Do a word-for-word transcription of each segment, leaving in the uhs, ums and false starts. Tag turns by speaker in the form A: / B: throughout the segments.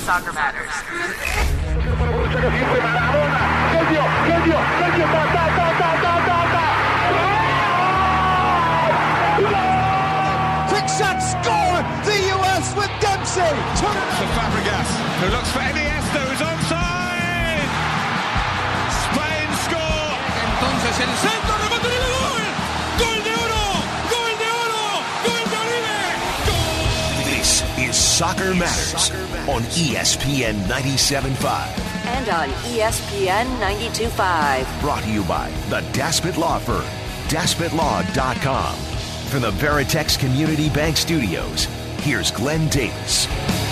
A: Soccer Matters.
B: Quick shot, score! The U S with Dempsey!
C: For Fabregas, who looks for Iniesta, who's onside! Spain score!
D: Entonces el centro, remate de gol! ¡Gol de oro! ¡Gol de oro! ¡Gol de Oribe! ¡Gol!
E: This is Soccer Matters on E S P N ninety-seven point five.
A: And on E S P N ninety-two point five.
E: Brought to you by the Daspit Law Firm, daspit law dot com. From the Veritex Community Bank Studios, here's Glenn Davis.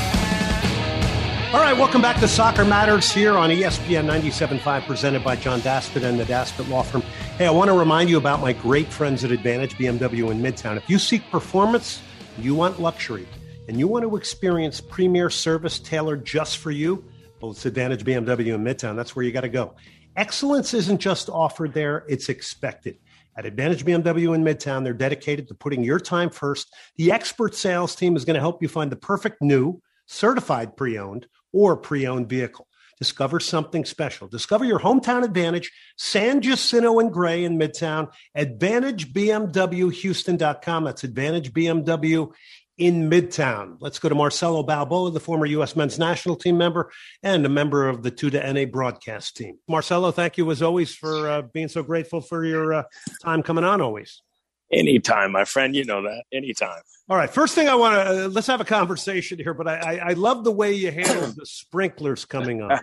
F: All right, welcome back to Soccer Matters here on E S P N ninety-seven point five, presented by John Daspit and the Daspit Law Firm. Hey, I want to remind you about my great friends at Advantage B M W in Midtown. If you seek performance, you want luxury, and you want to experience premier service tailored just for you, well, it's Advantage B M W in Midtown. That's where you got to go. Excellence isn't just offered there, it's expected. At Advantage B M W in Midtown, they're dedicated to putting your time first. The expert sales team is going to help you find the perfect new, certified pre-owned or pre-owned vehicle. Discover something special. Discover your hometown Advantage, San Jacinto and Gray in Midtown, advantage b m w houston dot com. That's Advantage B M W in Midtown. Let's go to Marcelo Balboa, the former U S men's national team member and a member of the two to N A broadcast team. Marcelo, thank you as always for uh, being so grateful for your uh, time coming on always.
G: Anytime, my friend. You know that. Anytime.
F: All right. First thing I want to, uh, let's have a conversation here, but I, I, I love the way you handled the sprinklers coming on.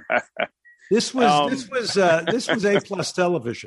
F: This was, um, this was, uh, this was A plus television.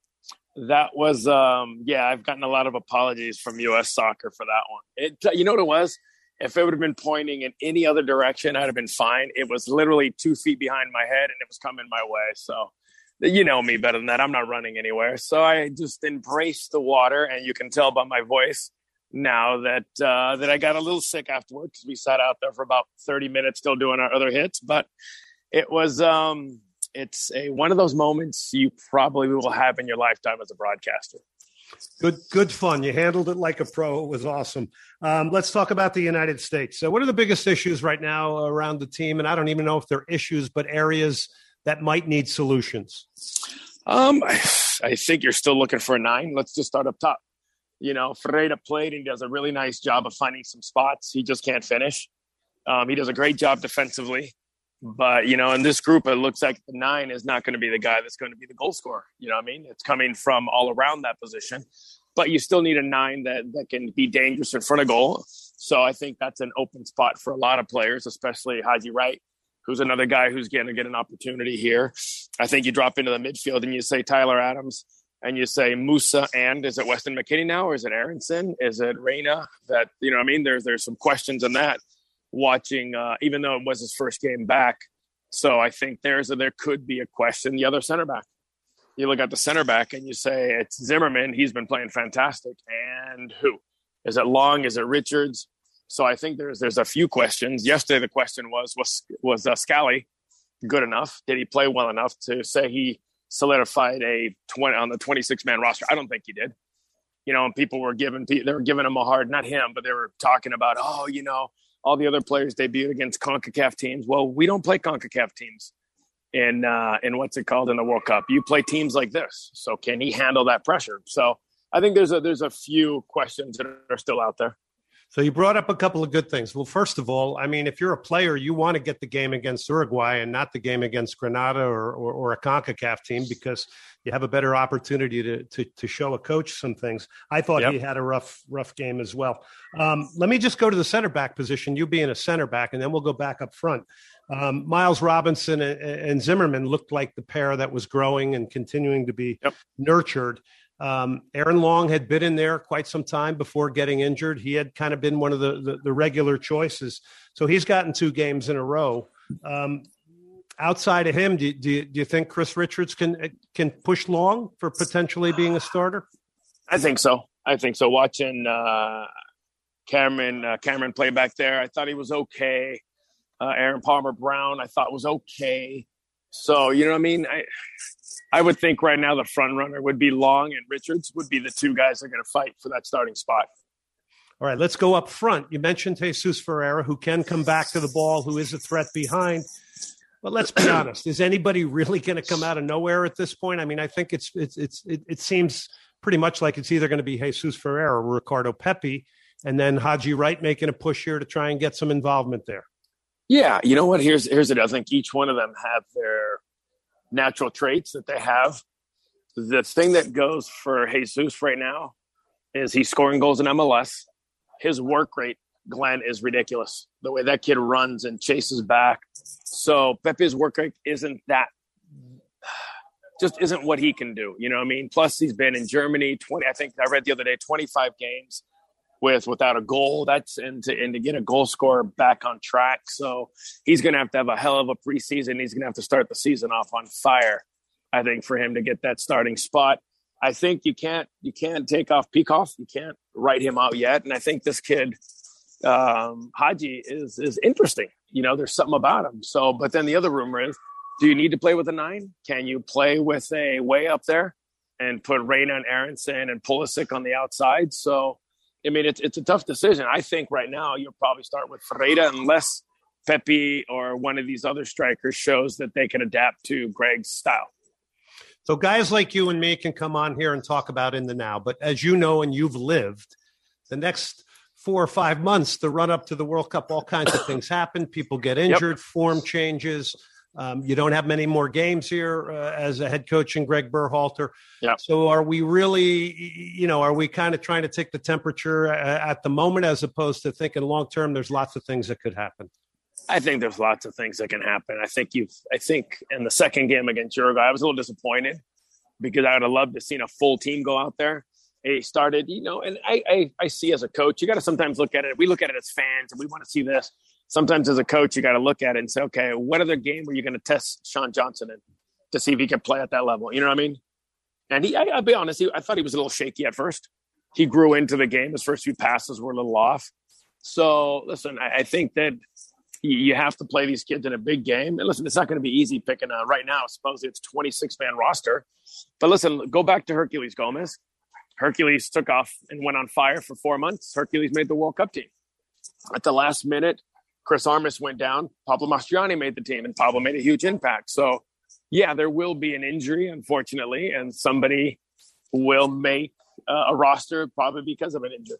G: That was, um, yeah, I've gotten a lot of apologies from U S Soccer for that one. It, you know what it was? If it would have been pointing in any other direction, I'd have been fine. It was literally two feet behind my head, and it was coming my way. So, you know me better than that. I'm not running anywhere. So I just embraced the water, and you can tell by my voice now that uh, that I got a little sick afterward because we sat out there for about thirty minutes still doing our other hits. But it was... Um, It's a one of those moments you probably will have in your lifetime as a broadcaster.
F: Good, good fun. You handled it like a pro. It was awesome. Um, let's talk about the United States. So what are the biggest issues right now around the team? And I don't even know if they're issues, but areas that might need solutions.
G: Um, I, I think you're still looking for a nine. Let's just start up top. You know, Ferreira played and does a really nice job of finding some spots. He just can't finish. Um, he does a great job defensively. But, you know, in this group, it looks like the nine is not going to be the guy that's going to be the goal scorer. You know what I mean? It's coming from all around that position. But you still need a nine that, that can be dangerous in front of goal. So I think that's an open spot for a lot of players, especially Haji Wright, who's another guy who's going to get an opportunity here. I think you drop into the midfield and you say Tyler Adams and you say Musa, and is it Weston McKennie now, or is it Aronson? Is it Reyna? That, you know what I mean? There's, there's some questions in that. Watching, uh, even though it was his first game back. So I think there's a, there could be a question. The other center back, you look at the center back and you say it's Zimmerman. He's been playing fantastic. And who? Is it Long? Is it Richards? So I think there's there's a few questions. Yesterday the question was, was, was uh, Scally good enough? Did he play well enough to say he solidified a twenty on the twenty-six man roster? I don't think he did. You know, and people were giving, they were giving him a hard, not him, but they were talking about, oh, you know, all the other players debuted against CONCACAF teams. Well, we don't play CONCACAF teams in, uh, in what's it called in the World Cup. You play teams like this. So can he handle that pressure? So I think there's a, there's a few questions that are still out there.
F: So you brought up a couple of good things. Well, first of all, I mean, if you're a player, you want to get the game against Uruguay and not the game against Grenada or, or, or a CONCACAF team, because you have a better opportunity to to, to show a coach some things. I thought yep. he had a rough, rough game as well. Um, let me just go to the center back position, you being a center back, and then we'll go back up front. Um, Miles Robinson and, and Zimmerman looked like the pair that was growing and continuing to be yep. nurtured. Um, Aaron Long had been in there quite some time before getting injured. He had kind of been one of the, the, the regular choices. So he's gotten two games in a row. Um, outside of him, do, do, do you think Chris Richards can can push Long for potentially being a starter?
G: I think so. I think so. Watching uh, Cameron uh, Cameron play back there, I thought he was okay. Uh, Aaron Palmer-Brown, I thought was okay. So, you know what I mean? I I would think right now the front runner would be Long, and Richards would be the two guys that are going to fight for that starting spot.
F: All right, let's go up front. You mentioned Jesus Ferreira, who can come back to the ball, who is a threat behind. But let's be honest, is anybody really going to come out of nowhere at this point? I mean, I think it's it's it's it, it seems pretty much like it's either going to be Jesus Ferreira or Ricardo Pepi, and then Haji Wright making a push here to try and get some involvement there.
G: Yeah, you know what? Here's here's it. I think each one of them have their natural traits that they have. The thing that goes for Jesus right now is he's scoring goals in M L S. His work rate, Glenn, is ridiculous. The way that kid runs and chases back. So Pepe's work rate isn't that, just isn't what he can do. You know what I mean? Plus he's been in Germany, twenty, I think I read the other day, twenty-five games with without a goal. That's and to, and to get a goal scorer back on track. So he's going to have to have a hell of a preseason. He's going to have to start the season off on fire, I think, for him to get that starting spot. I think you can't you can't take off Peikoff. You can't write him out yet. And I think this kid, um, Haji, is is interesting. You know, there's something about him. So, but then the other rumor is, do you need to play with a nine? Can you play with a way up there and put Reyna and Aronson and Pulisic on the outside? So, I mean, it's it's a tough decision. I think right now you'll probably start with Ferreira unless Pepi or one of these other strikers shows that they can adapt to Greg's style.
F: So guys like you and me can come on here and talk about in the now. But as you know, and you've lived, the next four or five months, the run up to the World Cup, all kinds of things happen. People get injured, yep. Form changes. Um, you don't have many more games here uh, as a head coach in Greg Berhalter.
G: Yep.
F: So are we really, you know, are we kind of trying to take the temperature at the moment as opposed to thinking long term? There's lots of things that could happen.
G: I think there's lots of things that can happen. I think you've, I think in the second game against Uruguay, I was a little disappointed because I would have loved to have seen a full team go out there. He started, you know, and I, I, I see as a coach, you got to sometimes look at it. We look at it as fans and we want to see this. Sometimes as a coach, you got to look at it and say, okay, what other game were you going to test Sean Johnson in to see if he could play at that level? You know what I mean? And he, I, I'll be honest, he, I thought he was a little shaky at first. He grew into the game. His first few passes were a little off. So listen, I, I think that you have to play these kids in a big game. And listen, it's not going to be easy picking a, right now. Supposedly it's twenty-six man roster. But listen, go back to Herculez Gomez. Herculez took off and went on fire for four months. Herculez made the World Cup team. At the last minute, Chris Armas went down. Pablo Mastroianni made the team, and Pablo made a huge impact. So, yeah, there will be an injury, unfortunately, and somebody will make uh, a roster probably because of an injury.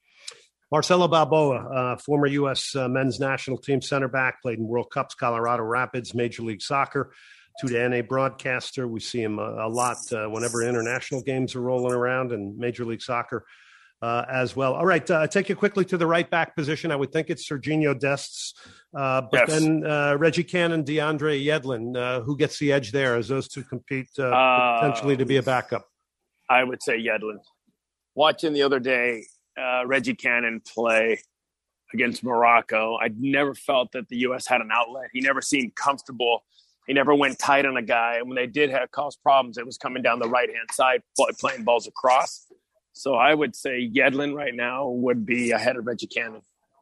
F: Marcelo Balboa, uh, former U S uh, men's national team center back, played in World Cups, Colorado Rapids, Major League Soccer, two to N A broadcaster. We see him a, a lot uh, whenever international games are rolling around, and Major League Soccer uh, as well. All right, uh, take you quickly to the right back position. I would think it's Serginho Dest's, uh, but yes. then uh, Reggie Cannon, DeAndre Yedlin. Uh, who gets the edge there as those two compete uh, uh, potentially to be a backup?
G: I would say Yedlin. Watching the other day, Uh, Reggie Cannon play against Morocco, I never felt that the U S had an outlet. He never seemed comfortable. He never went tight on a guy. And when they did have cause problems, it was coming down the right-hand side, playing balls across. So I would say Yedlin right now would be ahead of Reggie Cannon.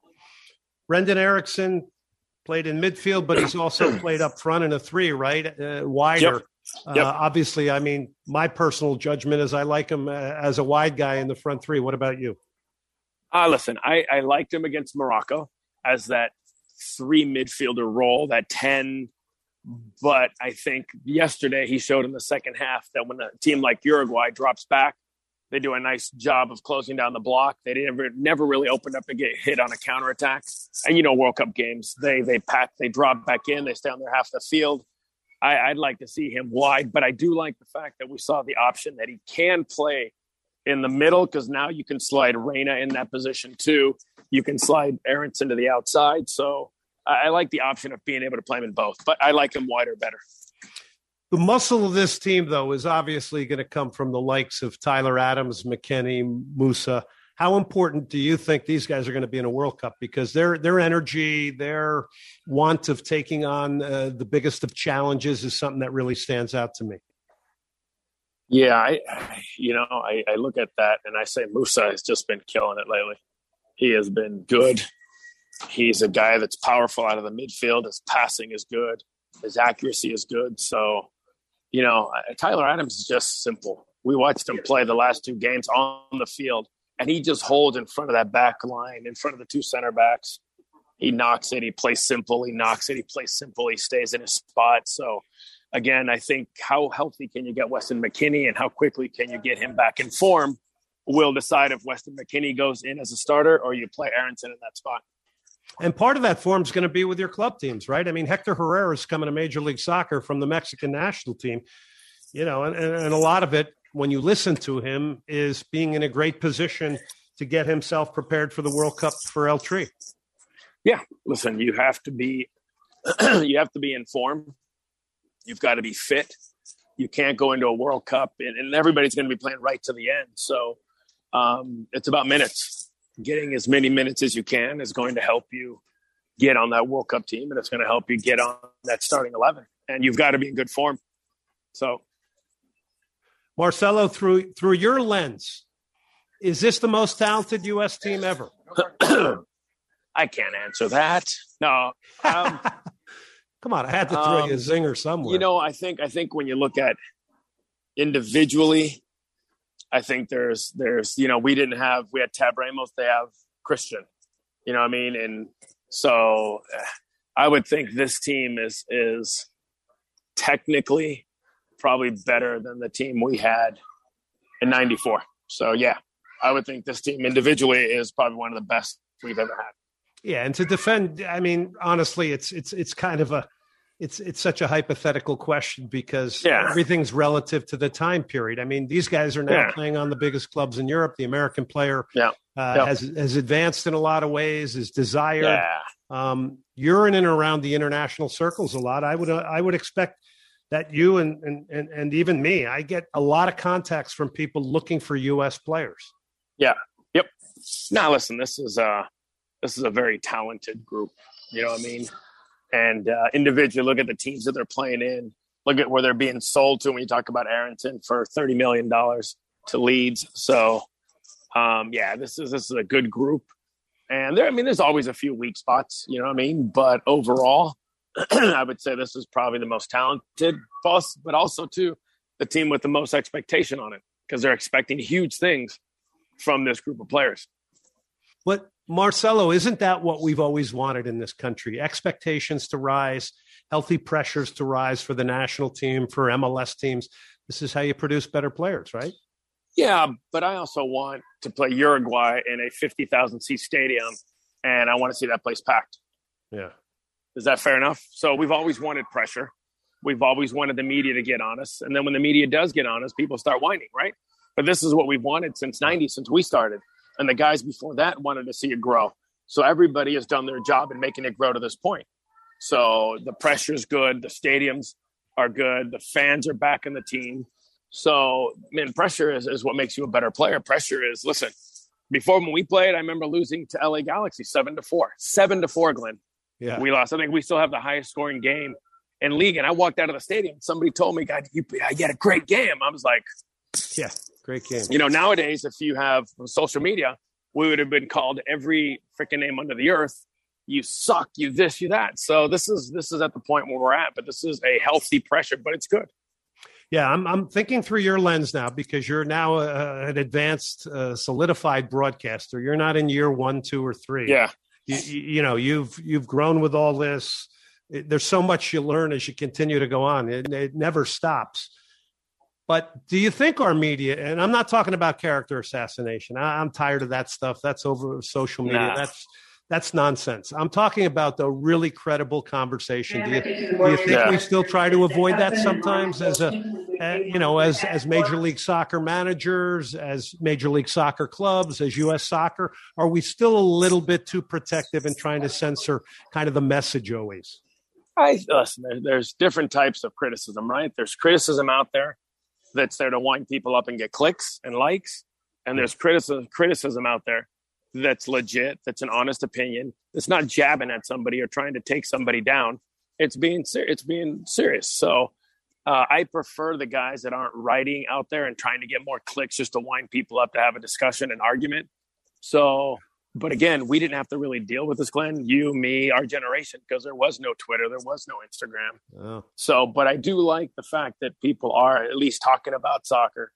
F: Brendan Erickson played in midfield, but he's also played up front in a three, right? Uh, wider. Yep. Yep. Uh, obviously, I mean, my personal judgment is I like him uh, as a wide guy in the front three. What about you?
G: Uh, listen, I, I liked him against Morocco as that three midfielder role, that ten. But I think yesterday he showed in the second half that when a team like Uruguay drops back, they do a nice job of closing down the block. They never never really opened up to get hit on a counterattack. And, you know, World Cup games, they they pack, they drop back in, they stay on their half of the field. I, I'd like to see him wide, but I do like the fact that we saw the option that he can play in the middle, because now you can slide Reyna in that position too. You can slide Aronson to the outside. So I, I like the option of being able to play him in both, but I like him wider better.
F: The muscle of this team, though, is obviously going to come from the likes of Tyler Adams, McKennie, Musa. How important do you think these guys are going to be in a World Cup? Because their their energy, their want of taking on uh, the biggest of challenges is something that really stands out to me.
G: Yeah, I, you know, I, I look at that and I say Musa has just been killing it lately. He has been good. He's a guy that's powerful out of the midfield. His passing is good. His accuracy is good. So, you know, Tyler Adams is just simple. We watched him play the last two games on the field. and he just holds in front of that back line, in front of the two center backs. He knocks it. He plays simple. He knocks it. He plays simple. He stays in his spot. So, again, I think how healthy can you get Weston McKennie and how quickly can you get him back in form will decide if Weston McKennie goes in as a starter or you play Aronson in that spot.
F: And part of that form is going to be with your club teams, right? I mean, Hector Herrera is coming to Major League Soccer from the Mexican national team, you know, and, and a lot of it, when you listen to him, is being in a great position to get himself prepared for the World Cup for El Tri.
G: Yeah, listen, you have to be, you have to be in form. You've got to be fit. You can't go into a World Cup, and, and everybody's going to be playing right to the end. So um, it's about minutes. Getting as many minutes as you can is going to help you get on that World Cup team, and it's going to help you get on that starting eleven. And you've got to be in good form. So,
F: Marcelo, through through your lens, is this the most talented U S team ever?
G: I can't answer that. No. Um,
F: Come on, I had to throw um, you a zinger somewhere.
G: You know, I think I think when you look at individually, I think there's there's you know we didn't have we had Tab Ramos, they have Christian, you know what I mean, and so I would think this team is is technically probably better than the team we had in ninety-four. So yeah, I would think this team individually is probably one of the best we've ever had.
F: Yeah, and to defend, I mean, honestly, it's it's it's kind of a it's it's such a hypothetical question because
G: yeah.
F: everything's relative to the time period. I mean, these guys are now
G: yeah.
F: playing on the biggest clubs in Europe. The American player
G: yeah.
F: Uh,
G: yeah.
F: has has advanced in a lot of ways, is desired.
G: Yeah.
F: Um, you're in and around the international circles a lot. I would uh, I would expect that you and, and and and even me, I get a lot of contacts from people looking for U S players.
G: Yeah. Yep. Now, listen, this is uh this is a very talented group. You know what I mean? And uh, individually, look at the teams that they're playing in. Look at where they're being sold to when you talk about Aronson for thirty million dollars to Leeds. So, um, yeah, this is this is a good group. And there, I mean, there's always a few weak spots, you know what I mean? But overall, I would say this is probably the most talented, plus, but also, too, the team with the most expectation on it because they're expecting huge things from this group of players.
F: But Marcelo, isn't that what we've always wanted in this country? Expectations to rise, healthy pressures to rise for the national team, for M L S teams. This is how you produce better players, right?
G: Yeah, but I also want to play Uruguay in a fifty thousand seat stadium, and I want to see that place packed.
F: Yeah.
G: Is that fair enough? So we've always wanted pressure. We've always wanted the media to get on us. And then when the media does get on us, people start whining, right? But this is what we've wanted since ninety, since we started. And the guys before that wanted to see it grow. So everybody has done their job in making it grow to this point. So the pressure's good. The stadiums are good. The fans are backing the team. So, man, pressure is, is what makes you a better player. Pressure is, listen, before when we played, I remember losing to L A Galaxy seven to four. seven to four, Glenn.
F: Yeah.
G: We lost. I think we still have the highest scoring game in league. And I walked out of the stadium. Somebody told me, God, you, you had a great game. I was like,
F: yeah, great game.
G: You know, nowadays, if you have social media, we would have been called every freaking name under the earth. You suck, you this, you that. So this is this is at the point where we're at, but this is a healthy pressure, but it's good.
F: Yeah, I'm I'm thinking through your lens now because you're now uh, an advanced, uh, solidified broadcaster. You're not in year one, two, or three.
G: Yeah,
F: you, you, you know you've you've grown with all this. It, there's so much you learn as you continue to go on. It, it never stops. But do you think our media, and I'm not talking about character assassination. I, I'm tired of that stuff. That's over social media.
G: Nah.
F: That's that's nonsense. I'm talking about the really credible conversation. Do you, do you think
G: yeah.
F: we still try to avoid that sometimes as a, uh, you know, as as Major League Soccer managers, as Major League Soccer clubs, as U S Soccer? Are we still a little bit too protective and trying to censor kind of the message always?
G: I listen. There, there's different types of criticism, right? There's criticism out there that's there to wind people up and get clicks and likes. And there's criticism criticism out there that's legit, that's an honest opinion. It's not jabbing at somebody or trying to take somebody down. It's being ser- it's being serious. So uh, I prefer the guys that aren't writing out there and trying to get more clicks just to wind people up to have a discussion and argument. So, but again, we didn't have to really deal with this, Glenn, you, me, our generation, because there was no Twitter, there was no Instagram.
F: Oh.
G: So, but I do like the fact that people are at least talking about soccer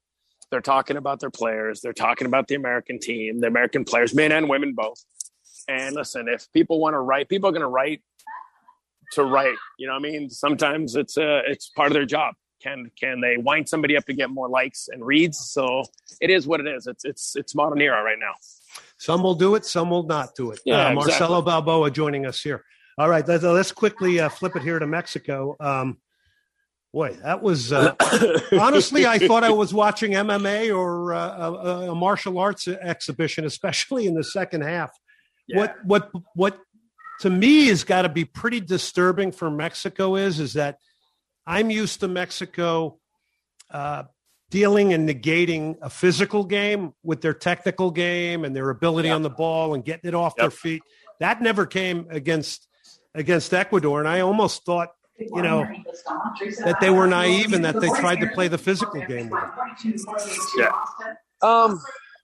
G: They're talking about their players. They're talking about the American team, the American players, men and women both. And listen, if people want to write, people are going to write to write. You know what I mean? Sometimes it's uh, it's part of their job. Can can they wind somebody up to get more likes and reads? So it is what it is. It's it's it's modern era right now.
F: Some will do it, some will not do it.
G: Yeah,
F: uh, Marcelo
G: exactly.
F: Balboa joining us here. All right, let's, let's quickly uh, flip it here to Mexico. Um, boy, that was uh, honestly, I thought I was watching M M A or uh, a, a martial arts exhibition, especially in the second half. Yeah. What what what to me has got to be pretty disturbing for Mexico is is that I'm used to Mexico uh, dealing and negating a physical game with their technical game and their ability yep. on the ball and getting it off yep. their feet. That never came against against Ecuador, and I almost thought, you know, that they were naive and that they tried to play the physical game.
G: Yeah. Um.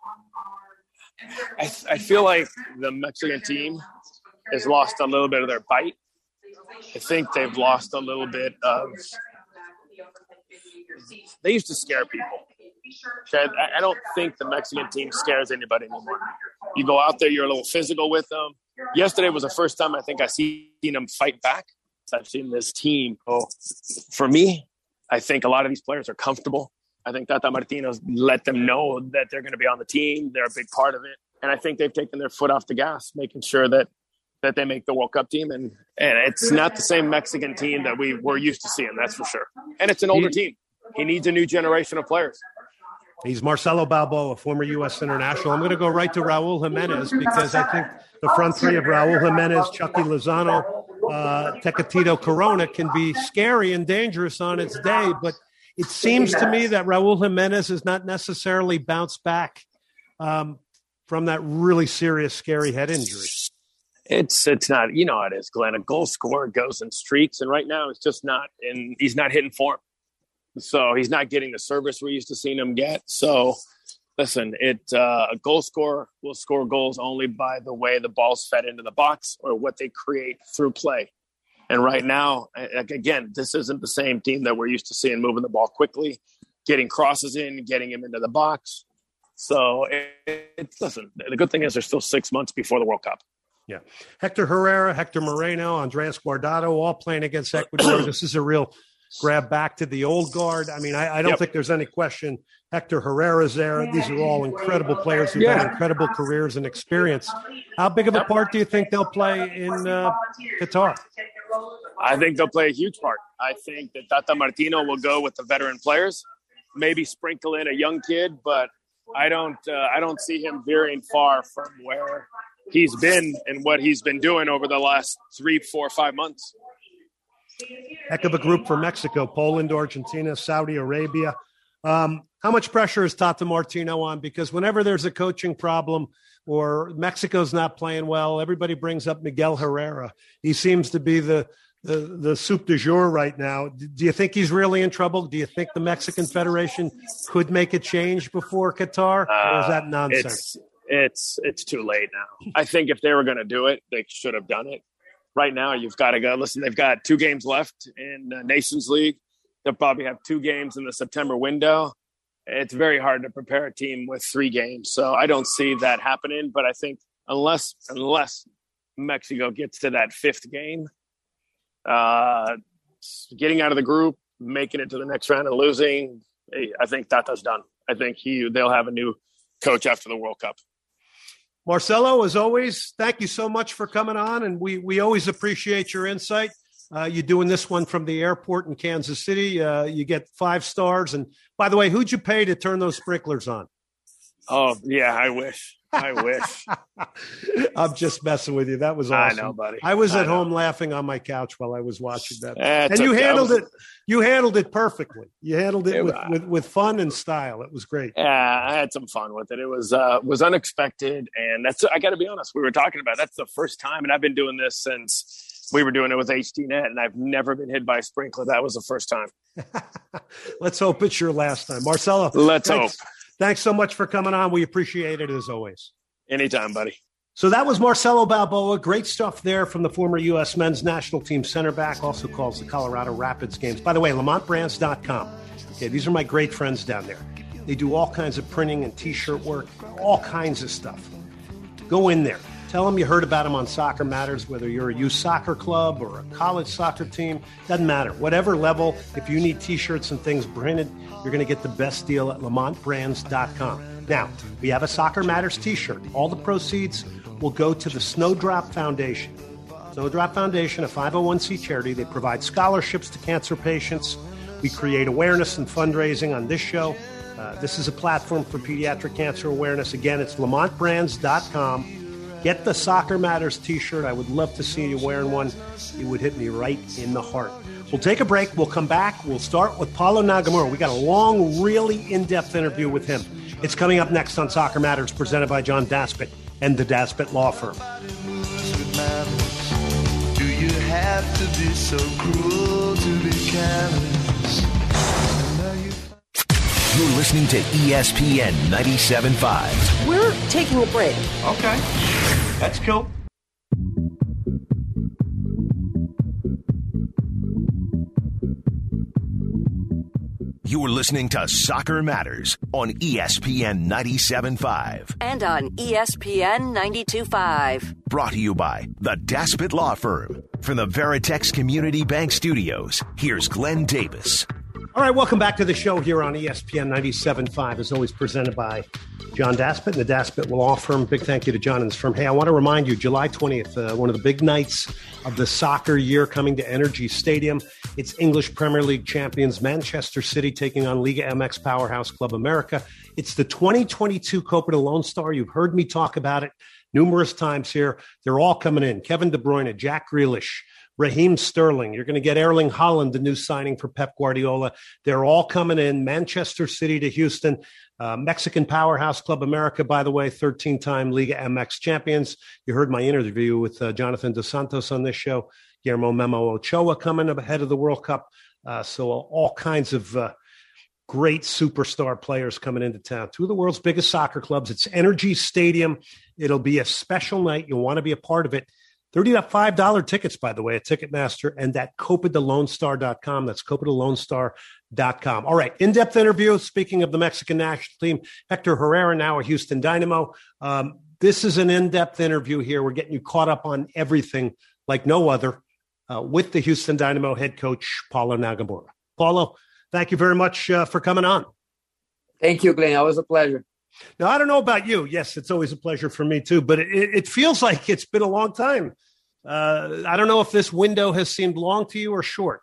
G: I, I feel like the Mexican team has lost a little bit of their bite. I think they've lost a little bit of – they used to scare people. Okay? I, I don't think the Mexican team scares anybody anymore. You go out there, you're a little physical with them. Yesterday was the first time I think I've seen them fight back. I've seen this team. So for me, I think a lot of these players are comfortable. I think Tata Martino's let them know that they're going to be on the team. They're a big part of it. And I think they've taken their foot off the gas, making sure that that they make the World Cup team. And, and it's not the same Mexican team that we were used to seeing, that's for sure. And it's an older team. He needs a new generation of players.
F: He's Marcelo Balboa, former U S international. I'm going to go right to Raul Jimenez because I think the front three of Raul Jimenez, Chucky Lozano, uh, Tecatito Corona can be scary and dangerous on its day. But it seems to me that Raul Jimenez has not necessarily bounced back um, from that really serious, scary head injury.
G: It's it's not, you know how it is, Glenn. A goal scorer goes in streaks, and right now it's just not in. He's not hitting form, so he's not getting the service we're used to seeing him get. So, listen, it uh, a goal scorer will score goals only by the way the ball's fed into the box or what they create through play. And right now, again, this isn't the same team that we're used to seeing moving the ball quickly, getting crosses in, getting him into the box. So, it, it's listen. The good thing is there's still six months before the World Cup.
F: Yeah. Hector Herrera, Hector Moreno, Andres Guardado, all playing against Ecuador. This is a real grab back to the old guard. I mean, I, I don't yep. think there's any question Hector Herrera's there. These are all incredible players who've yeah. had incredible careers and experience. How big of a part do you think they'll play in uh, Qatar?
G: I think they'll play a huge part. I think that Tata Martino will go with the veteran players, maybe sprinkle in a young kid, but I don't uh, I don't see him veering far from where he's been and what he's been doing over the last three, four, five months.
F: Heck of a group for Mexico, Poland, Argentina, Saudi Arabia. Um, how much pressure is Tata Martino on? Because whenever there's a coaching problem or Mexico's not playing well, everybody brings up Miguel Herrera. He seems to be the the, the soup du jour right now. Do you think he's really in trouble? Do you think the Mexican Federation could make a change before Qatar? Or is that nonsense?
G: Uh, it's, It's it's too late now. I think if they were going to do it, they should have done it. Right now, you've got to go. Listen, they've got two games left in the Nations League. They'll probably have two games in the September window. It's very hard to prepare a team with three games. So I don't see that happening. But I think unless unless Mexico gets to that fifth game, uh, getting out of the group, making it to the next round and losing, I think Tata's done. I think he they'll have a new coach after the World Cup.
F: Marcelo, as always, thank you so much for coming on, and we we always appreciate your insight. Uh, you're doing this one from the airport in Kansas City. Uh, you get five stars. And by the way, who'd you pay to turn those sprinklers on?
G: Oh, yeah, I wish. I wish.
F: I'm just messing with you. That was awesome.
G: I know, buddy.
F: I was
G: I
F: at
G: know.
F: home laughing on my couch while I was watching that.
G: Eh,
F: and you
G: okay.
F: handled
G: was...
F: it. You handled it perfectly. You handled it,
G: it
F: with, with, with fun and style. It was great.
G: Yeah, I had some fun with it. It was uh, was unexpected, and that's. I got to be honest. We were talking about that's the first time, and I've been doing this since we were doing it with H D Net, and I've never been hit by a sprinkler. That was the first time.
F: Let's hope it's your last time, Marcelo.
G: Let's
F: thanks,
G: hope.
F: Thanks so much for coming on. We appreciate it as always.
G: Anytime, buddy.
F: So that was Marcelo Balboa. Great stuff there from the former U S men's national team center back, also calls the Colorado Rapids games. By the way, Lamont Brands dot com. Okay, these are my great friends down there. They do all kinds of printing and T-shirt work, all kinds of stuff. Go in there. Tell them you heard about them on Soccer Matters, whether you're a youth soccer club or a college soccer team. Doesn't matter. Whatever level, if you need T-shirts and things printed, you're going to get the best deal at lamont brands dot com. Now, we have a Soccer Matters T-shirt. All the proceeds will go to the Snowdrop Foundation. Snowdrop Foundation, a five oh one c charity. They provide scholarships to cancer patients. We create awareness and fundraising on this show. Uh, this is a platform for pediatric cancer awareness. Again, it's lamont brands dot com. Get the Soccer Matters T-shirt. I would love to see you wearing one. It would hit me right in the heart. We'll take a break. We'll come back. We'll start with Paulo Nagamura. We got a long, really in-depth interview with him. It's coming up next on Soccer Matters, presented by John Daspit and the Daspit Law Firm.
H: Do you have to be so cruel to be careless?
E: You're listening to E S P N ninety-seven point five.
A: We're taking a break.
F: Okay. That's cool.
E: You're listening to Soccer Matters on E S P N ninety-seven point five.
A: And on E S P N ninety-two point five.
E: Brought to you by the Daspit Law Firm. From the Veritex Community Bank Studios, here's Glenn Davis.
F: All right, welcome back to the show here on E S P N ninety-seven point five, as always presented by John Daspit and the Daspit Law Firm. Big thank you to John and his firm. Hey, I want to remind you, July twentieth, uh, one of the big nights of the soccer year coming to Energy Stadium. It's English Premier League champions Manchester City taking on Liga M X powerhouse Club America. It's the twenty twenty-two Copa de Lone Star. You've heard me talk about it numerous times here. They're all coming in. Kevin De Bruyne, Jack Grealish, Raheem Sterling. You're going to get Erling Haaland, the new signing for Pep Guardiola. They're all coming in. Manchester City to Houston. Uh, Mexican powerhouse Club America, by the way, thirteen-time Liga M X champions. You heard my interview with uh, Jonathan Dos Santos on this show. Guillermo Memo Ochoa coming ahead of the World Cup. Uh, so all kinds of uh, great superstar players coming into town. Two of the world's biggest soccer clubs. It's Energy Stadium. It'll be a special night. You'll want to be a part of it. thirty-five dollars tickets, by the way, at Ticketmaster and at copa de lone star dot com. That's copa de lone star dot com. All right, in-depth interview. Speaking of the Mexican national team, Hector Herrera, now a Houston Dynamo. Um, this is an in-depth interview here. We're getting you caught up on everything like no other uh, with the Houston Dynamo head coach, Paulo Nagamura. Paulo, thank you very much uh, for coming on.
I: Thank you, Glenn. It was a pleasure.
F: Now, I don't know about you. Yes, it's always a pleasure for me, too, but it, it feels like it's been a long time. Uh, I don't know if this window has seemed long to you or short.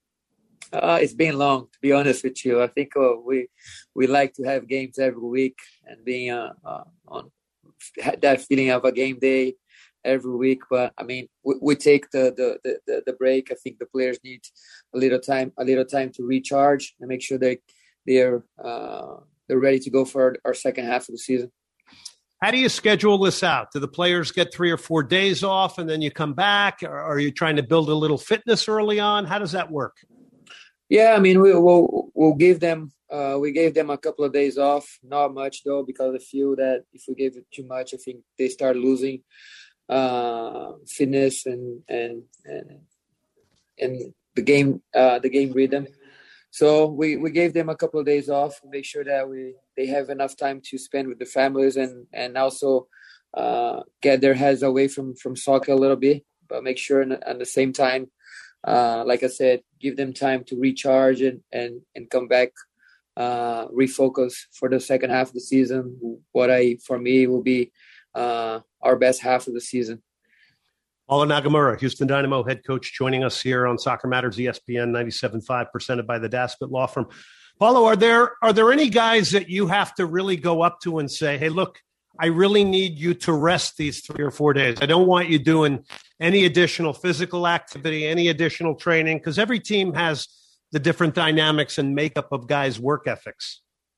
I: Uh, it's been long, to be honest with you. I think uh, we we like to have games every week and being uh, uh, on that feeling of a game day every week. But, I mean, we, we take the, the, the, the break. I think the players need a little time a little time to recharge and make sure they, they're uh, – they're ready to go for our, our second half of the season.
F: How do you schedule this out? Do the players get three or four days off and then you come back? Or are you trying to build a little fitness early on? How does that work?
I: Yeah, I mean, we, we'll we'll give them uh, we gave them a couple of days off. Not much though, because I feel that if we gave it too much, I think they start losing uh, fitness and and and and the game uh, the game rhythm. So we, we gave them a couple of days off to make sure that we they have enough time to spend with the families and, and also uh, get their heads away from, from soccer a little bit, but make sure and, at the same time, uh, like I said, give them time to recharge and, and, and come back, uh, refocus for the second half of the season. What I, for me, will be uh, our best half of the season.
F: Paulo Nagamura, Houston Dynamo head coach, joining us here on Soccer Matters, E S P N ninety-seven point five, presented by the Daspit Law Firm. Paulo, are there are there any guys that you have to really go up to and say, hey, look, I really need you to rest these three or four days. I don't want you doing any additional physical activity, any additional training, because every team has the different dynamics and makeup of guys' work ethics.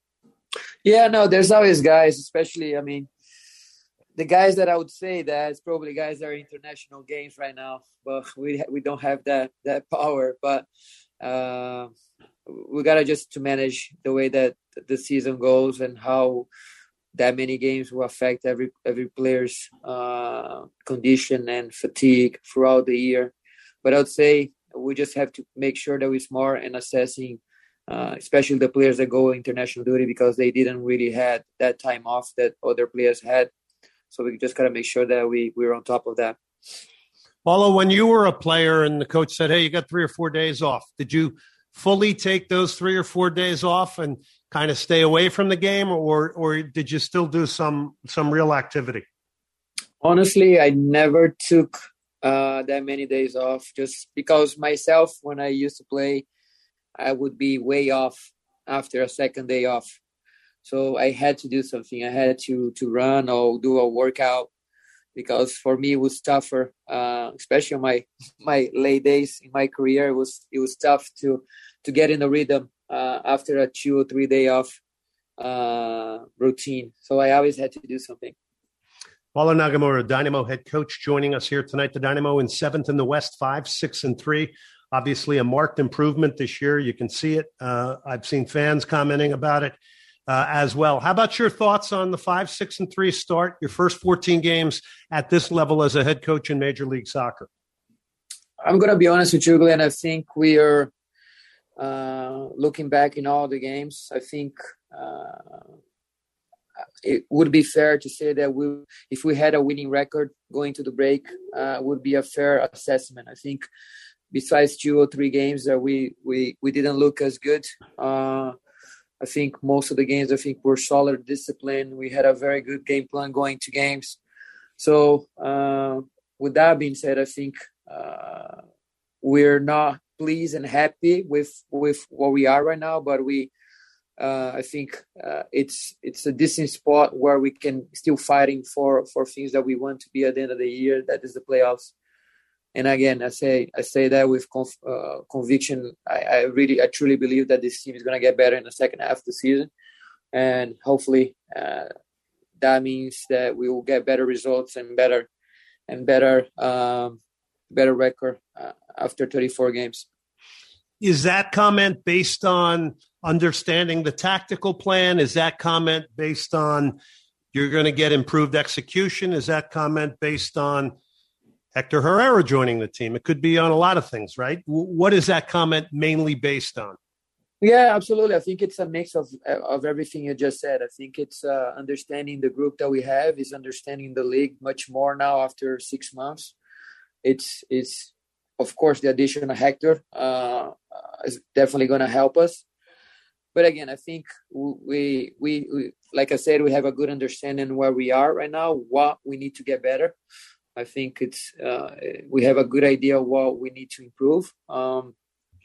I: Yeah, no, there's always guys, especially, I mean, the guys that I would say that it's probably guys that are international games right now, but we we don't have that that power. But uh, we gotta just to manage the way that the season goes and how that many games will affect every every player's uh, condition and fatigue throughout the year. But I would say we just have to make sure that we're smart in assessing uh, especially the players that go international duty, because they didn't really had that time off that other players had. So we just got to make sure that we we were on top of that.
F: Paulo, when you were a player and the coach said, hey, you got three or four days off, did you fully take those three or four days off and kind of stay away from the game, or or did you still do some some real activity?
I: Honestly, I never took uh, that many days off, just because myself, when I used to play, I would be way off after a second day off. So I had to do something. I had to to run or do a workout, because for me it was tougher, uh, especially on my my late days in my career. It was it was tough to to get in the rhythm uh, after a two or three day off uh, routine. So I always had to do something.
F: Paulo Nagamura, Dynamo head coach, joining us here tonight. The Dynamo in seventh in the West, five, six, and three. Obviously, a marked improvement this year. You can see it. Uh, I've seen fans commenting about it uh, as well. How about your thoughts on the five, six, and three start? Your first fourteen games at this level as a head coach in Major League Soccer.
I: I'm going to be honest with you, Glenn. I think we are uh, looking back in all the games. I think uh, it would be fair to say that we, if we had a winning record going to the break, uh, would be a fair assessment. I think besides two or three games that we, we, we didn't look as good. Uh, I think most of the games, I think were solid discipline. We had a very good game plan going to games. So uh, with that being said, I think uh, we're not pleased and happy with, with where we are right now, but we, Uh, I think uh, it's it's a decent spot where we can still fighting for, for things that we want to be at the end of the year. That is the playoffs. And again, I say I say that with conf, uh, conviction. I, I really I truly believe that this team is going to get better in the second half of the season, and hopefully uh, that means that we will get better results and better and better um, better record uh, after thirty-four games.
F: Is that comment based on understanding the tactical plan? Is that comment based on you're going to get improved execution? Is that comment based on Hector Herrera joining the team? It could be on a lot of things, right? What is that comment mainly based on?
I: Yeah, absolutely. I think it's a mix of of everything you just said. I think it's uh, understanding the group that we have, is understanding the league much more now after six months. It's it's of course the addition of Hector uh, is definitely going to help us. But again, I think we, we we like I said, we have a good understanding where we are right now, what we need to get better. I think it's uh, we have a good idea of what we need to improve. Um,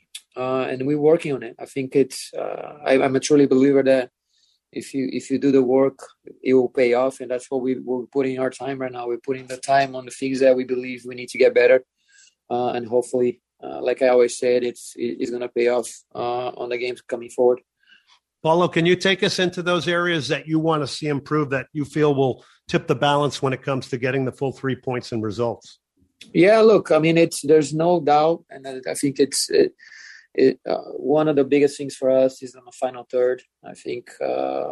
I: Uh, and we're working on it. I think it's. Uh, I, I'm a truly believer that if you if you do the work, it will pay off, and that's what we, we're putting our time right now. We're putting the time on the things that we believe we need to get better, uh, and hopefully, uh, like I always said, it's it's going to pay off uh, on the games coming forward.
F: Paulo, can you take us into those areas that you want to see improve, that you feel will tip the balance when it comes to getting the full three points and results?
I: Yeah, look, I mean, it's there's no doubt, and I think it's. It, It, uh, one of the biggest things for us is on the final third. I think uh,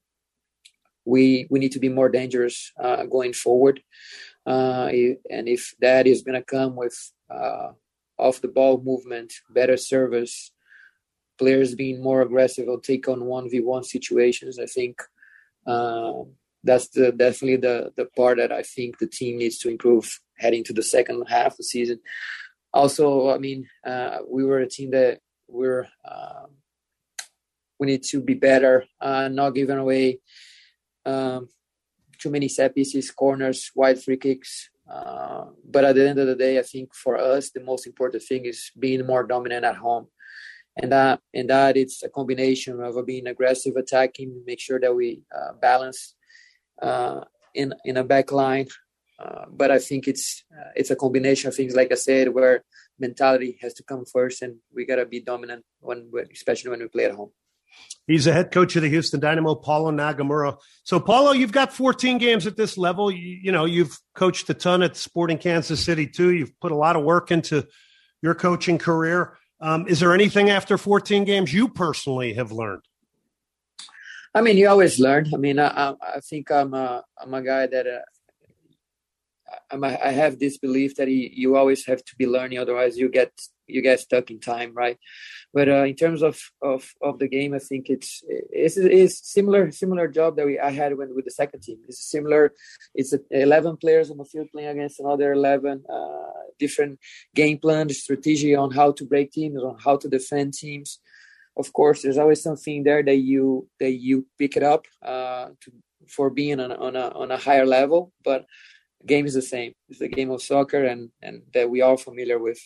I: we we need to be more dangerous uh, going forward, uh, and if that is going to come with uh, off the ball movement, better service, players being more aggressive or take on one v one situations, I think uh, that's the definitely the the part that I think the team needs to improve heading to the second half of the season. Also, I mean, uh, we were a team that we're um, we need to be better, uh, not giving away um, too many set pieces, corners, wide free kicks. Uh, but at the end of the day, I think for us, the most important thing is being more dominant at home, and that and that it's a combination of being aggressive, attacking, make sure that we uh, balance uh, in in a back line. Uh, but I think it's uh, it's a combination of things, like I said, where mentality has to come first, and we got to be dominant, when, especially when we play at home.
F: He's the head coach of the Houston Dynamo, Paulo Nagamura. So, Paulo, you've got fourteen games at this level. You, you know, you've coached a ton at Sporting Kansas City, too. You've put a lot of work into your coaching career. Um, is there anything after fourteen games you personally have learned?
I: I mean, you always learn. I mean, I, I, I think I'm a, I'm a guy that uh, I'm, I have this belief that he, you always have to be learning, otherwise you get you get stuck in time, right? But uh, in terms of, of, of the game, I think it's it's, it's similar similar job that we I had when with the second team. It's similar. It's eleven players on the field playing against another eleven. Uh, different game plan, strategy on how to break teams, on how to defend teams. Of course, there's always something there that you that you pick it up uh, to, for being on a, on a on a higher level. But the game is the same. It's a game of soccer, and and that we are familiar with.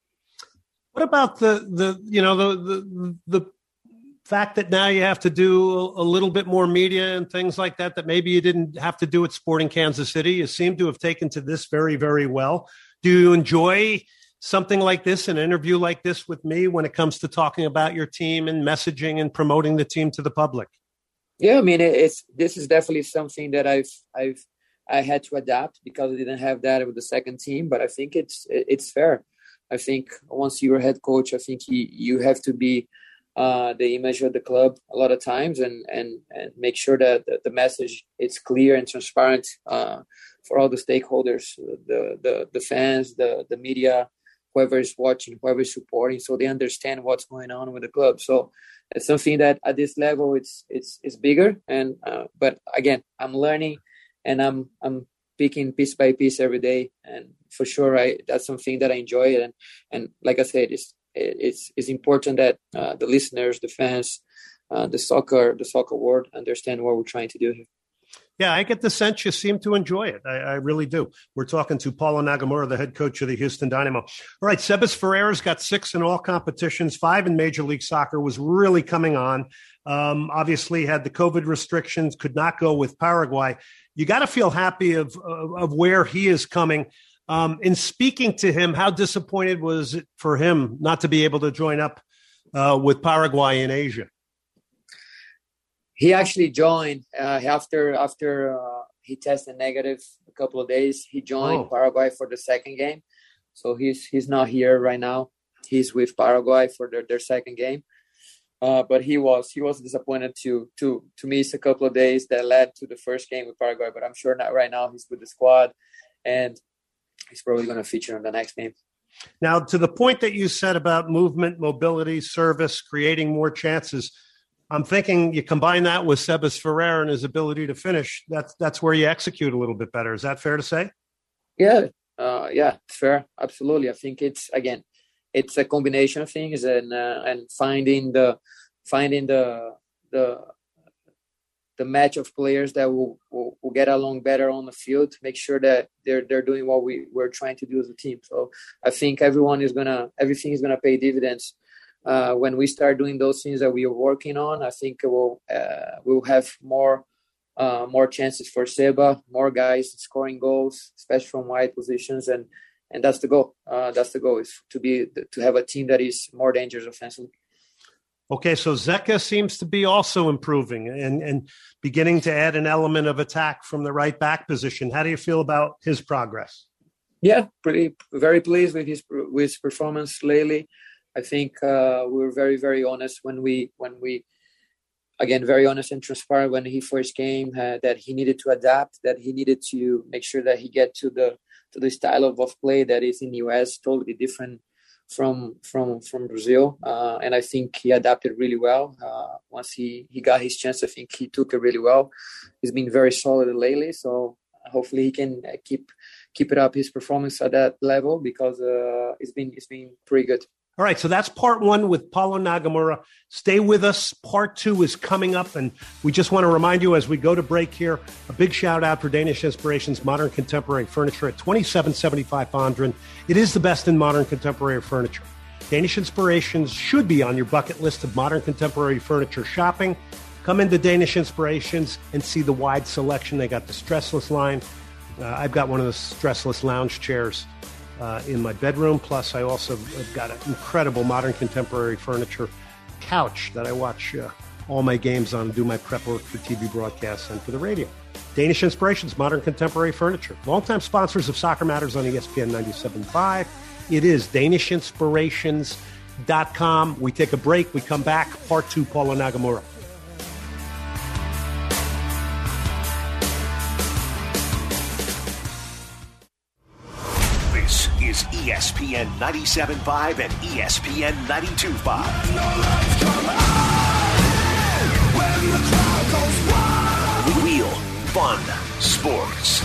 F: What about the, the you know, the, the the fact that now you have to do a little bit more media and things like that, that maybe you didn't have to do at Sporting Kansas City? You seem to have taken to this very, very well. Do you enjoy something like this, an interview like this with me, when it comes to talking about your team and messaging and promoting the team to the public?
I: Yeah, I mean, it's this is definitely something that I've I've I had to adapt because I didn't have that with the second team. But I think it's it's fair. I think once you're a head coach, I think you, you have to be uh, the image of the club a lot of times, and and, and make sure that the, the message is clear and transparent uh, for all the stakeholders, the the, the fans, the, the media, whoever is watching, whoever is supporting, so they understand what's going on with the club. So it's something that at this level, it's it's it's bigger. And uh, but again, I'm learning, and I'm I'm picking piece by piece every day, and for sure, I that's something that I enjoy. And and like I said, it's it's it's important that uh, the listeners, the fans, uh, the soccer, the soccer world understand what we're trying to do here.
F: Yeah, I get the sense you seem to enjoy it. I, I really do. We're talking to Paulo Nagamura, the head coach of the Houston Dynamo. All right, Sebas Ferreira's got six in all competitions, five in Major League Soccer, was really coming on. Um, obviously had the COVID restrictions, could not go with Paraguay. You got to feel happy of, of, of where he is coming. Um, in speaking to him, how disappointed was it for him not to be able to join up uh, with Paraguay in Asia?
I: He actually joined uh, after after uh, he tested negative a couple of days. He joined oh. Paraguay for the second game, so he's he's not here right now. He's with Paraguay for their, their second game. Uh, but he was he was disappointed to to to miss a couple of days that led to the first game with Paraguay. But I'm sure not right now he's with the squad, and he's probably going to feature in the next game.
F: Now, to the point that you said about movement, mobility, service, creating more chances, I'm thinking you combine that with Sebas Ferreira and his ability to finish. That's that's where you execute a little bit better. Is that fair to say?
I: Yeah, uh, yeah, it's fair. Absolutely. I think it's again, it's a combination of things, and uh, and finding the finding the the the match of players that will, will will get along better on the field. Make sure that they're they're doing what we we're trying to do as a team. So I think everyone is gonna everything is gonna pay dividends. Uh, when we start doing those things that we are working on, I think we'll uh, we'll have more uh, more chances for Seba, more guys scoring goals, especially from wide positions, and and that's the goal. Uh, that's the goal, is to be to have a team that is more dangerous offensively.
F: Okay, so Zeka seems to be also improving and and beginning to add an element of attack from the right back position. How do you feel about his progress?
I: Yeah, pretty very pleased with his with his performance lately. I think uh, we were very, very honest when we, when we, again, very honest and transparent when he first came, uh, that he needed to adapt, that he needed to make sure that he get to the to the style of, of play that is in the U S, totally different from from from Brazil. Uh, and I think he adapted really well. Uh, once he, he got his chance, I think he took it really well. He's been very solid lately, so hopefully he can keep keep it up his performance at that level, because uh, it's been it's been pretty good.
F: All right, so that's part one with Paulo Nagamura. Stay with us. Part two is coming up, and we just want to remind you as we go to break here, a big shout out for Danish Inspirations Modern Contemporary Furniture at twenty-seven seventy-five Fondren. It is the best in modern contemporary furniture. Danish Inspirations should be on your bucket list of modern contemporary furniture shopping. Come into Danish Inspirations and see the wide selection. They got the stressless line. Uh, I've got one of the stressless lounge chairs Uh, in my bedroom. Plus, I also have got an incredible modern contemporary furniture couch that I watch uh, all my games on and do my prep work for T V broadcasts and for the radio. Danish Inspirations, Modern Contemporary Furniture. Longtime sponsors of Soccer Matters on E S P N ninety-seven point five. It is danish inspirations dot com. We take a break. We come back. Part two, Paulo Nagamura.
E: P N ninety-seven point five and E S P N ninety-two point five. Real fun sports.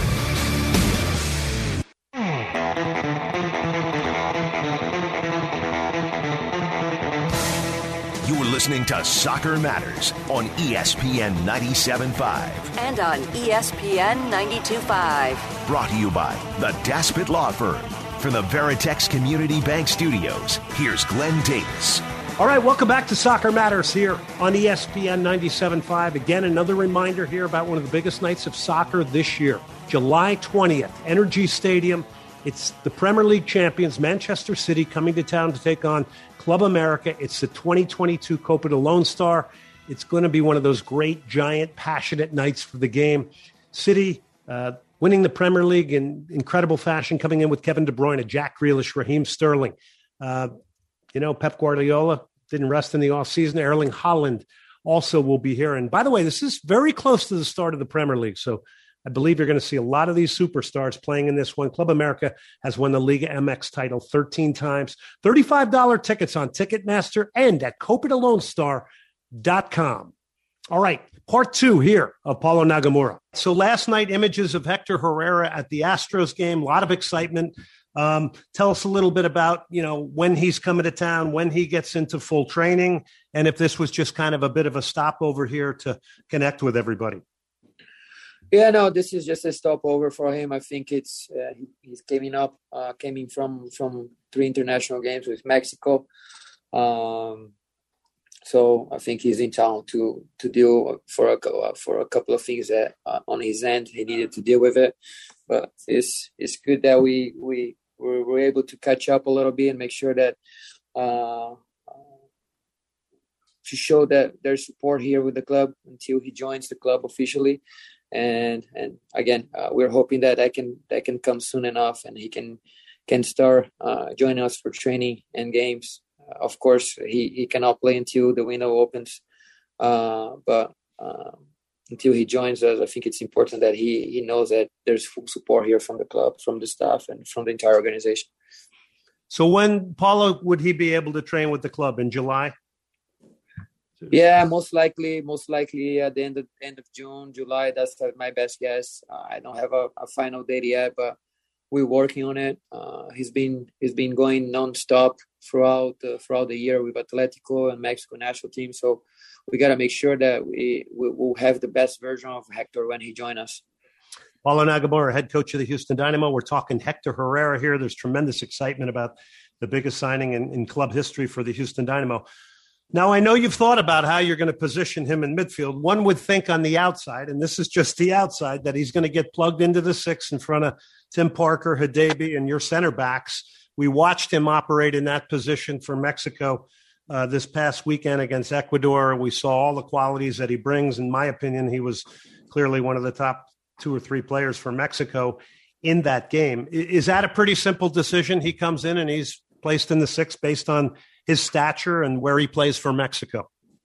E: You're listening to Soccer Matters on E S P N ninety-seven point five.
A: And on E S P N ninety-two point five.
E: Brought to you by the Daspit Law Firm. From the Veritex Community Bank Studios, here's Glenn Davis.
F: All right, welcome back to Soccer Matters here on E S P N ninety-seven point five. Again, another reminder here about one of the biggest nights of soccer this year. July twentieth, Energy Stadium. It's the Premier League champions, Manchester City, coming to town to take on Club America. It's the twenty twenty-two Copa de Lone Star. It's going to be one of those great, giant, passionate nights for the game. City uh, winning the Premier League in incredible fashion, coming in with Kevin De Bruyne, Jack Grealish, Raheem Sterling. Uh, you know, Pep Guardiola didn't rest in the offseason. Erling Haaland also will be here. And by the way, this is very close to the start of the Premier League. So I believe you're going to see a lot of these superstars playing in this one. Club America has won the Liga M X title thirteen times. thirty-five dollars tickets on Ticketmaster and at copa de lone star dot com. All right, part two here of Paulo Nagamura. So last night, images of Hector Herrera at the Astros game, a lot of excitement. Um, tell us a little bit about, you know, when he's coming to town, when he gets into full training, and if this was just kind of a bit of a stopover here to connect with everybody.
I: Yeah, no, this is just a stopover for him. I think it's uh, he, he's coming up, uh, coming from from three international games with Mexico. Um, so I think he's in town to to deal for a for a couple of things that uh, on his end he needed to deal with it. But it's it's good that we we were, were able to catch up a little bit and make sure that uh, to show that there's support here with the club until he joins the club officially. And and again, uh, we're hoping that that can that can come soon enough, and he can can start uh, joining us for training and games. Uh, of course, he, he cannot play until the window opens, uh, but uh, until he joins us, I think it's important that he he knows that there's full support here from the club, from the staff, and from the entire organization.
F: So when, Paulo, would he be able to train with the club in July?
I: Yeah, most likely, most likely at the end of end of June, July. That's my best guess. Uh, I don't have a, a final date yet, but we're working on it. Uh, he's been he's been going nonstop throughout uh, throughout the year with Atletico and Mexico national team. So we got to make sure that we we will have the best version of Hector when he joins us.
F: Paulo Nagamura, head coach of the Houston Dynamo. We're talking Hector Herrera here. There's tremendous excitement about the biggest signing in, in club history for the Houston Dynamo. Now, I know you've thought about how you're going to position him in midfield. One would think on the outside, and this is just the outside, that he's going to get plugged into the six in front of Tim Parker, Hadebe, and your center backs. We watched him operate in that position for Mexico uh, this past weekend against Ecuador. We saw all the qualities that he brings. In my opinion, he was clearly one of the top two or three players for Mexico in that game. Is that a pretty simple decision? He comes in and he's placed in the six based on his stature and where he plays for Mexico?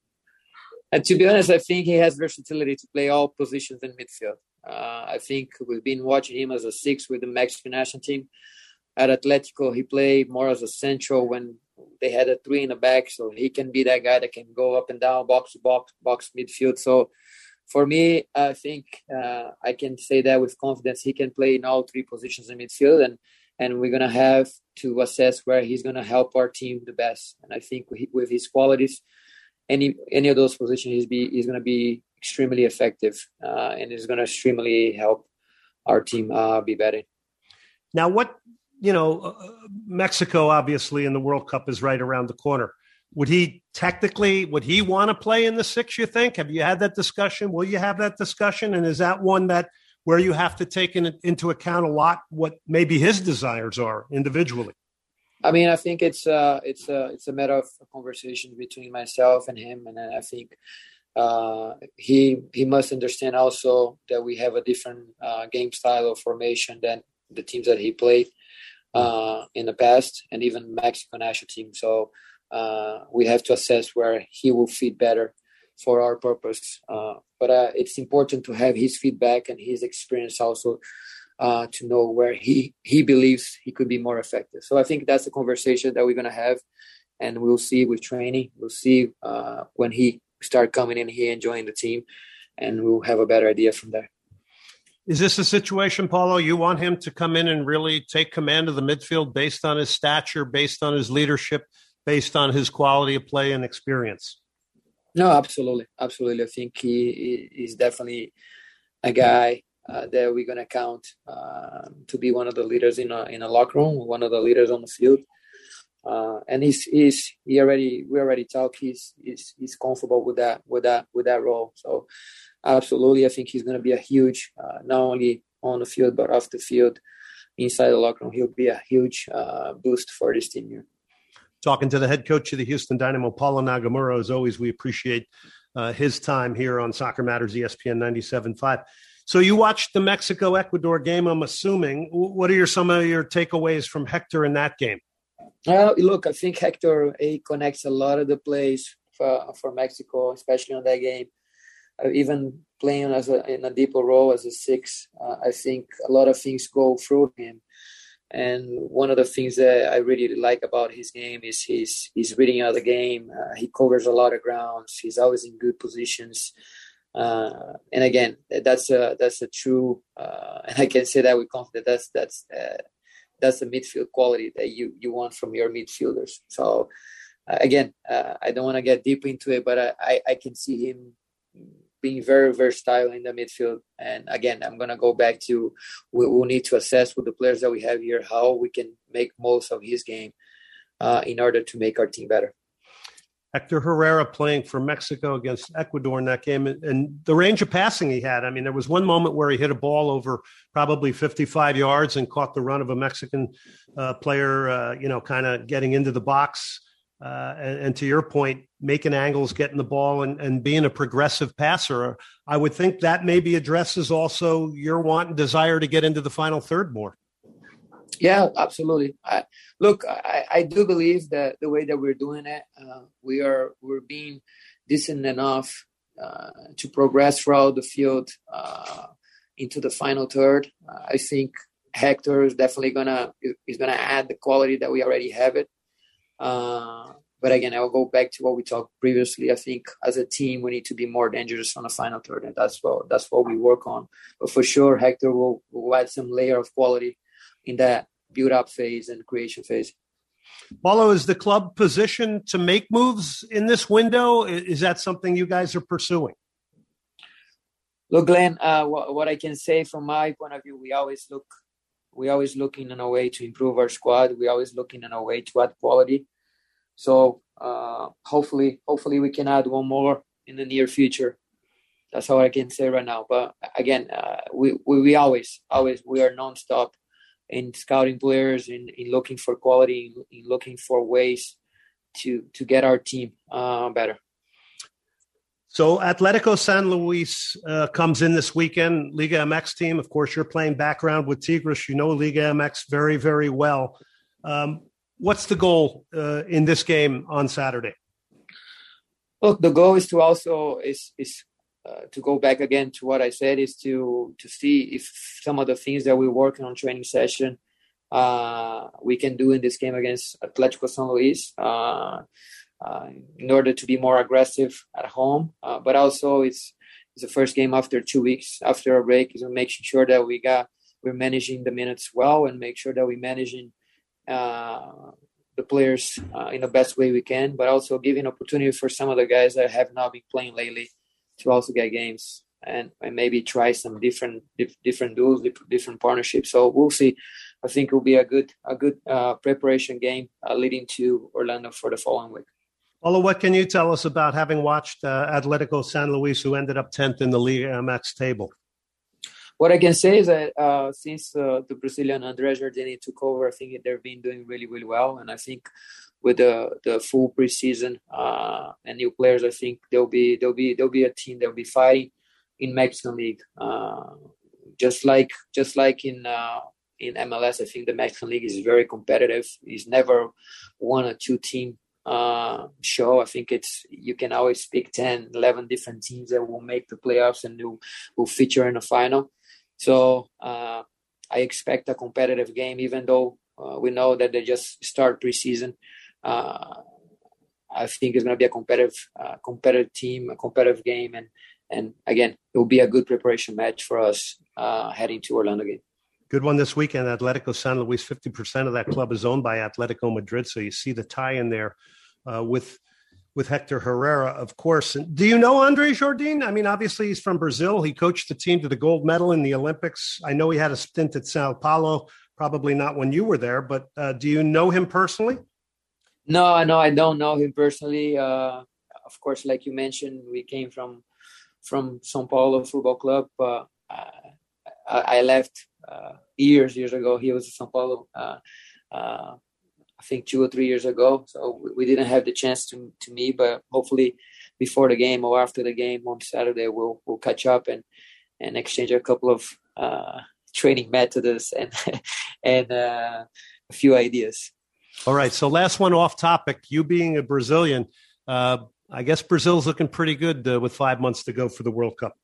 I: And to be honest, I think he has versatility to play all positions in midfield. Uh, I think we've been watching him as a six with the Mexican national team. At Atletico, he played more as a central when they had a three in the back, so he can be that guy that can go up and down, box to box, box midfield. So for me, I think uh, I can say that with confidence. He can play in all three positions in midfield, and And we're going to have to assess where he's going to help our team the best. And I think with his qualities, any any of those positions, he's, be, he's going to be extremely effective uh, and is going to extremely help our team uh, be better.
F: Now, what, you know, uh, Mexico, obviously, in the World Cup is right around the corner. Would he technically, would he want to play in the six, you think? Have you had that discussion? Will you have that discussion? And is that one that where you have to take in, into account a lot what maybe his desires are individually?
I: I mean, I think it's uh, it's a it's a matter of a conversation between myself and him, and I think uh, he he must understand also that we have a different uh, game style of formation than the teams that he played uh, in the past, and even Mexico national team. So uh, we have to assess where he will fit better for our purpose. Uh, but uh, it's important to have his feedback and his experience also uh, to know where he, he believes he could be more effective. So I think that's a conversation that we're going to have, and we'll see with training. We'll see uh, when he start coming in here and joining the team, and we'll have a better idea from there.
F: Is this a situation, Paulo, you want him to come in and really take command of the midfield based on his stature, based on his leadership, based on his quality of play and experience?
I: No, absolutely. Absolutely. I think he is definitely a guy uh, that we're going to count uh, to be one of the leaders in a, in a locker room, one of the leaders on the field. Uh, and he's, he's, he already, we already talked, he's, he's, he's comfortable with that, with that, with that role. So absolutely, I think he's going to be a huge, uh, not only on the field, but off the field, inside the locker room. He'll be a huge uh, boost for this team here.
F: Talking to the head coach of the Houston Dynamo, Paulo Nagamura. As always, we appreciate uh, his time here on Soccer Matters, E S P N ninety-seven point five. So you watched the Mexico-Ecuador game, I'm assuming. What are your, some of your takeaways from Hector in that game?
I: Uh, look, I think Hector he connects a lot of the plays for, for Mexico, especially on that game. Uh, even playing as a, in a deeper role as a six, uh, I think a lot of things go through him. And one of the things that I really like about his game is he's, he's reading out the game. Uh, he covers a lot of grounds. He's always in good positions. Uh, and again, that's a, that's a true, uh, and I can say that with confidence, that's, that's, uh, that's the midfield quality that you, you want from your midfielders. So uh, again, uh, I don't want to get deep into it, but I, I, I can see him being very versatile in the midfield. And again, I'm going to go back to, we will need to assess with the players that we have here, how we can make most of his game uh, in order to make our team better.
F: Hector Herrera playing for Mexico against Ecuador in that game, and the range of passing he had. I mean, there was one moment where he hit a ball over probably fifty-five yards and caught the run of a Mexican uh, player, uh, you know, kind of getting into the box. Uh, and, and to your point, making angles, getting the ball, and, and being a progressive passer. I would think that maybe addresses also your want and desire to get into the final third more.
I: Yeah, absolutely. I, look, I, I do believe that the way that we're doing it, uh, we are we're being decent enough uh, to progress throughout the field uh, into the final third. Uh, I think Hector is definitely gonna is gonna add the quality that we already have it. Uh, but again, I will go back to what we talked previously. I think as a team, we need to be more dangerous on the final third, and that's what that's what we work on. But for sure, Hector will, will add some layer of quality in that build-up phase and creation phase.
F: Paulo, is the club positioned to make moves in this window? Is that something you guys are pursuing?
I: Look, Glenn, uh, what, what I can say from my point of view, we always look, we always looking in a way to improve our squad. We always looking in a way to add quality. So uh, hopefully, hopefully we can add one more in the near future. That's all I can say right now. But again, uh, we, we we always, always we are nonstop in scouting players, in, in looking for quality, in, in looking for ways to to get our team uh, better.
F: So Atletico San Luis uh, comes in this weekend, Liga M X team. Of course, you're playing background with Tigres. You know Liga M X very, very well. Um, what's the goal uh, in this game on Saturday?
I: Look, the goal is to also is is uh, to go back again to what I said, is to to see if some of the things that we're working on training session uh, we can do in this game against Atletico San Luis. Uh, Uh, in order to be more aggressive at home, uh, but also it's it's the first game after two weeks after a break. Is making sure that we got we're managing the minutes well and make sure that we're managing uh, the players uh, in the best way we can, but also giving opportunity for some of the guys that have not been playing lately to also get games and, and maybe try some different dif- different duels, different partnerships. So we'll see. I think it will be a good a good uh, preparation game uh, leading to Orlando for the following week.
F: Paulo, what can you tell us about having watched uh, Atletico San Luis, who ended up tenth in the Liga M X table?
I: What I can say is that uh, since uh, the Brazilian André Jardine took over, I think they've been doing really, really well. And I think with the, the full preseason uh, and new players, I think there'll be there'll be there'll be a team that'll be fighting in Mexican League, uh, just like just like in uh, in M L S. I think the Mexican League is very competitive. It's never one or two team uh show. I think it's you can always pick ten, eleven different teams that will make the playoffs and will, will feature in the final. So uh I expect a competitive game, even though uh, we know that they just start preseason. Uh, I think it's going to be a competitive, uh, competitive team, a competitive game, and and again, it will be a good preparation match for us uh, heading to Orlando again.
F: Good one this weekend. Atletico San Luis, fifty percent of that club is owned by Atletico Madrid, so you see the tie in there uh, with with Hector Herrera, of course. And do you know Andre Jardim? I mean, obviously he's from Brazil. He coached the team to the gold medal in the Olympics. I know he had a stint at Sao Paulo, probably not when you were there, but uh, do you know him personally?
I: No, no, I don't know him personally. Uh, of course, like you mentioned, we came from from São Paulo Football Club. Uh, I, I left uh, years, years ago. He was in São Paulo. Uh, uh, I think two or three years ago. So we didn't have the chance to to meet, but hopefully before the game or after the game on Saturday, we'll we'll catch up and, and exchange a couple of uh, training methods and and uh, a few ideas.
F: All right. So last one off topic. You being a Brazilian, uh, I guess Brazil's looking pretty good uh, with five months to go for the World Cup.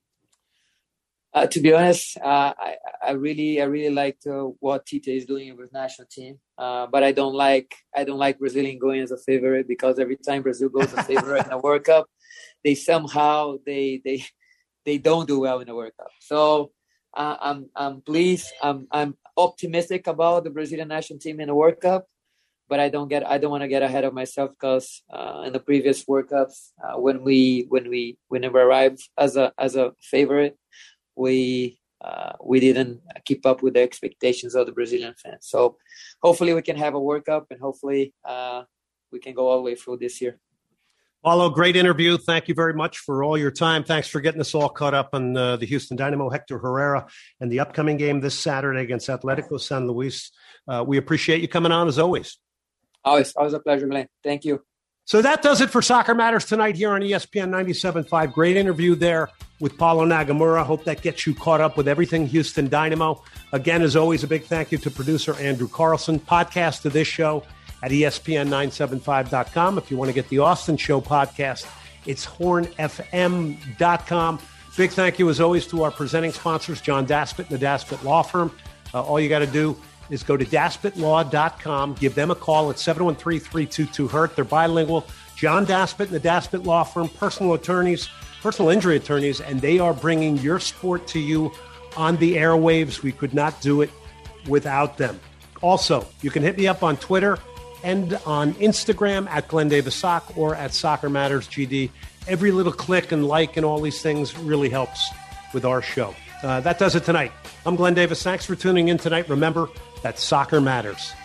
I: Uh, to be honest, uh, I, I really, I really like uh, what Tite is doing with national team. Uh, but I don't like, I don't like Brazilian going as a favorite, because every time Brazil goes a favorite in a World Cup, they somehow they they they don't do well in the World Cup. So uh, I'm I'm pleased. I'm I'm optimistic about the Brazilian national team in the World Cup. But I don't get. I don't want to get ahead of myself, because uh, in the previous World Cups, uh, when we when we whenever arrived as a as a favorite, we uh, we didn't keep up with the expectations of the Brazilian fans. So hopefully we can have a World Cup, and hopefully uh, we can go all the way through this year.
F: Paulo, great interview. Thank you very much for all your time. Thanks for getting us all caught up on uh, the Houston Dynamo, Hector Herrera, and the upcoming game this Saturday against Atletico San Luis. Uh, we appreciate you coming on as always.
I: Always, always a pleasure, Glenn. Thank you.
F: So that does it for Soccer Matters tonight here on E S P N ninety-seven point five. Great interview there with Paulo Nagamura. Hope that gets you caught up with everything Houston Dynamo. Again, as always, a big thank you to producer Andrew Carlson. Podcast of this show at E S P N nine seventy-five dot com. If you want to get the Austin Show podcast, it's horn f m dot com. Big thank you, as always, to our presenting sponsors, John Daspit and the Daspit Law Firm. Uh, all you got to do is go to daspit law dot com. Give them a call at seven one three, three two two, hurt. They're bilingual. John Daspit and the Daspit Law Firm, personal attorneys, personal injury attorneys, and they are bringing your sport to you on the airwaves. We could not do it without them. Also, you can hit me up on Twitter and on Instagram at Glenn Davis Sock or at Soccer Matters G D. Every little click and like and all these things really helps with our show. Uh, that does it tonight. I'm Glenn Davis. Thanks for tuning in tonight. Remember that soccer matters.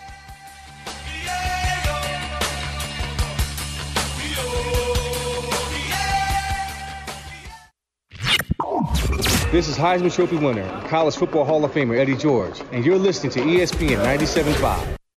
J: This is Heisman Trophy winner, College Football Hall of Famer Eddie George, and you're listening to E S P N ninety-seven point five.